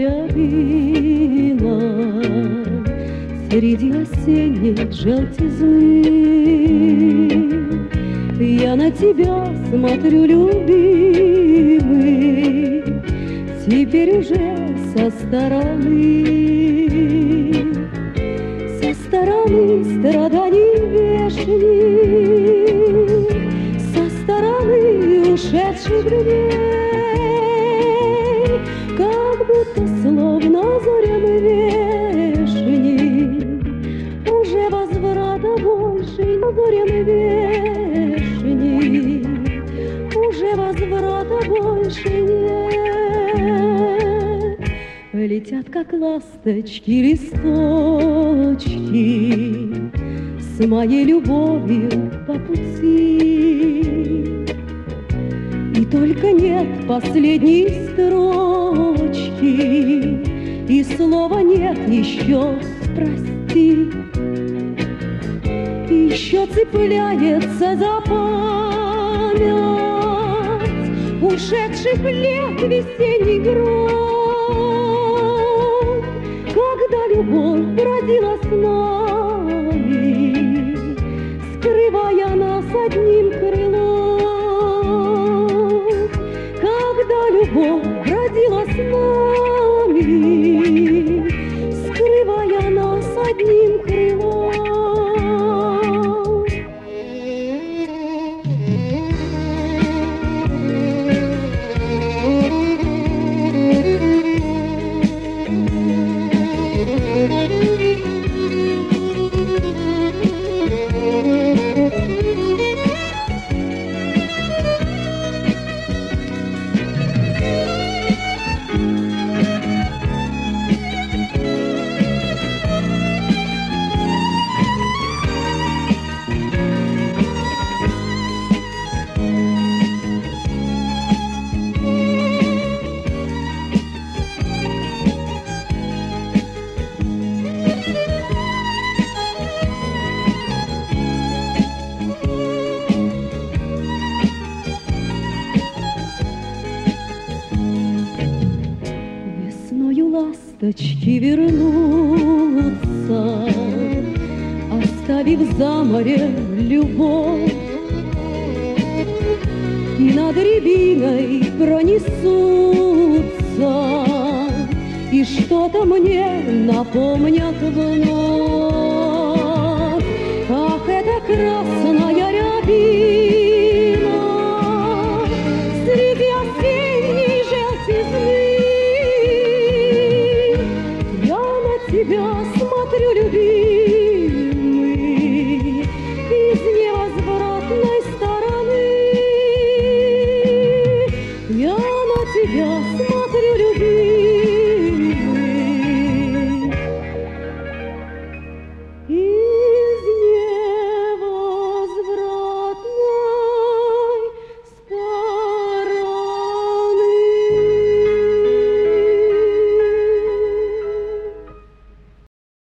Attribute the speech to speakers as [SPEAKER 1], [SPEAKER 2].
[SPEAKER 1] рябина среди осенней желтизны. Я на тебя смотрю, любимый, теперь уже со стороны страданий вешних, со стороны ушедших дней, как будто словно зорям вешних уже возврата больше, зорям вешних уже возврата больше нет. Летят, как ласточки, листочки с моей любовью по пути. И только нет последней строчки, и слова нет еще прости. И еще цепляется за память ушедших лет весенний гром, когда любовь бродила с нами, скрывая нас одним крылом. Когда любовь бродила с нами, скрывая нас одним крылом. Ласточки вернутся, оставив за морем любовь, и над рябиной пронесутся, и что-то мне напомнят вновь. Ах, это красная рябина среди осенней желтизны. Я смотрю, любимый,